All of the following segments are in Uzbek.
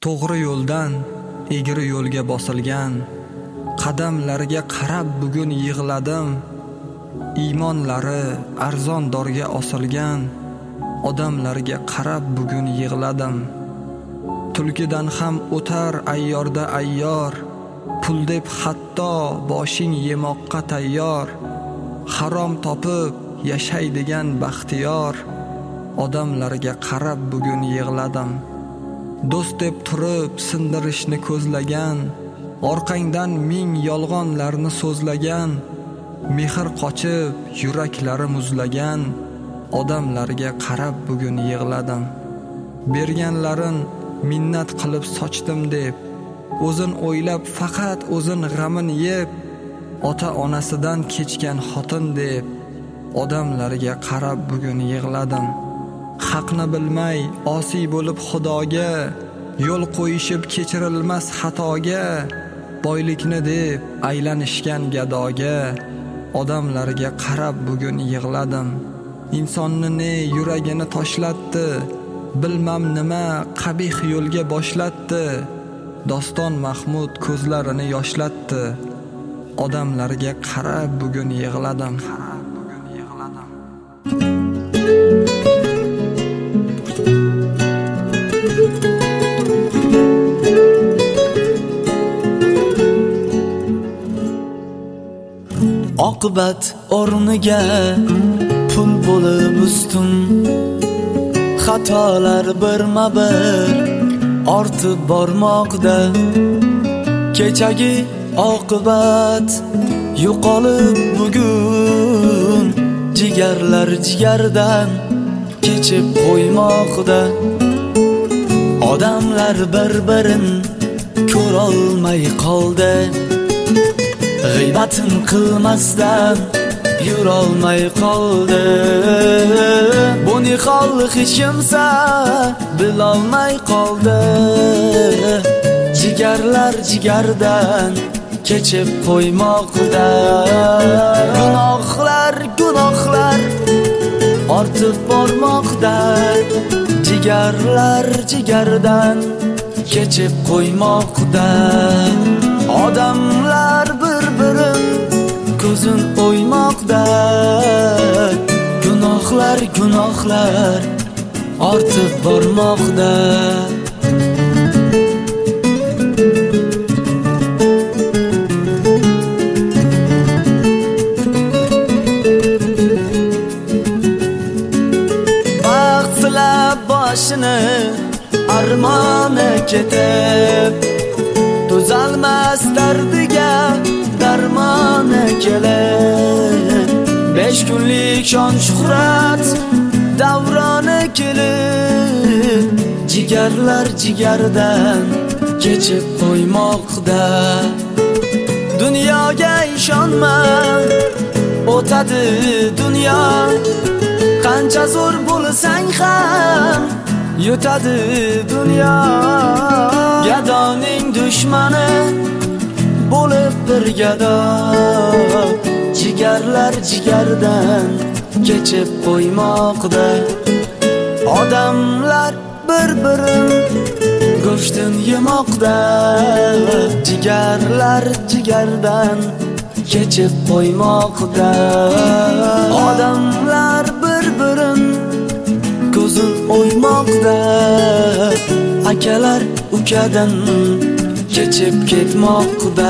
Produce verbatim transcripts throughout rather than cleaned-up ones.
To'g'ri yo'ldan egri yo'lga bosilgan qadamlarga qarab bugun yig'ladim. Iymonlari arzon dorga osilgan odamlarga qarab bugun yig'ladim. Tulkidan ham o'tar ayyorda ayyor, pul deb hatto boshing yemoqqa tayyor. Harom topib yashaydigan baxtiyor odamlarga qarab bugun yig'ladim. Do'st deb turib sindirishni ko'zlagan, orqangdan ming yolg'onlarni so'zlagan, mehr qochib yuraklari muzlagan odamlarga qarab bugun yig'ladim. Berganlarin minnat qilib sochdim deb, o'zin o'ylab faqat o'zin g'amin yeb, ota onasidan kechgan xotin deb odamlarga qarab bugun yig'ladim. Haqni bilmay osiy bo'lib Xudoga, yo'l qo'yishib kechirilmas xatoga, boylikni deb aylanishgan gadoga odamlarga qarab bugun yig'ladim. Insonni ne yuragini toshlatdi, bilmam nima qabih yo'lga boshlatdi. Doston Mahmud ko'zlarini yoshlatdi, odamlarga qarab bugun yig'ladim. Oqibat o'rniga pul bo'lib ustun, xatolar birma-bir ortib bormoqda. Kechagi oqibat yo'qolib bugun, jigarlar jigardan kechib qo'ymoqda. Odamlar bir-birin ko'rolmay qoldi, g'iybatin qilmasdan yurolmay qoldi. Bu ne hol hech kimsa bilolmay qoldi. Jigarlar jigardan kechib qo'ymoqda. Gunohlar gunohlar ortib bormoqda. Jigarlar jigardan kechib qo'ymoqda. Odamlar bir-birin ko'zin o'ymoqda. Gunohlar gunohlar ortib bormoqda. Baxt silab boshini armoni ketib, tuzalmas dardiga darmoni kelib. Besh kunlik shon shuhrat davroni kelib, jigarlar jigardan kechib qo'ymoqda. Dunyoga ishonma, o'tadi dunyo. Qancha zo'r bo'lsang ham yutadi dunyo. Gadoning dushmani bo'lib bir gado, jigarlar jigardan kechib qo'ymoqda. Odamlar bir-birin go'shtin yemoqda. Jigarlar jigardan kechib qo'ymoqda. Odamlar bir-birin ko'zin o'ymoqda. Akalar ukadan kechib ketmoqda.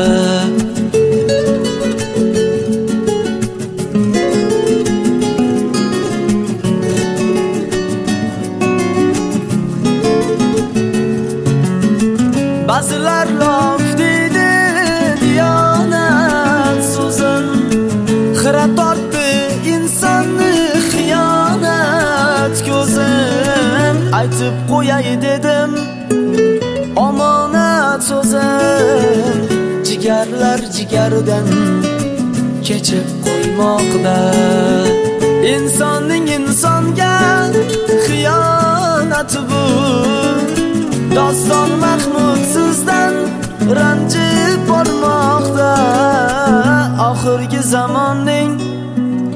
Ba'zilar lof deydi diyonat so'zin, xira tortdi insonni xiyonat ko'zin. Aytib qo'yay dedim omonat so'zim, jigarlar jigardan kechib qo'ymoqda. Insonning insonga xiyonati bu. Doston Mahmud sizdan ranjib bormoqda. Oxirgi zamonning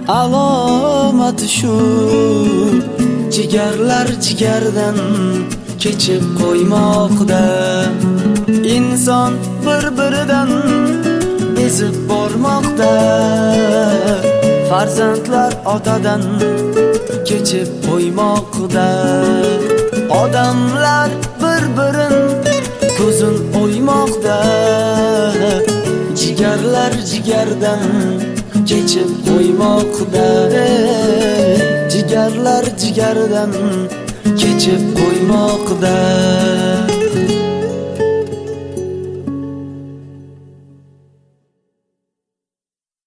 alomati shu, jigarlar jigardan kechib qo'ymoqda. Inson bir-biridan bezib bormoqda. Farzandlar otadan kechib qo'ymoqda. Odamlar bir-birin ko'zin o'ymoqda. Jigarlar jigardan kechib qo'ymoqda. Jigarlar jigardan kechib qo'ymoqda.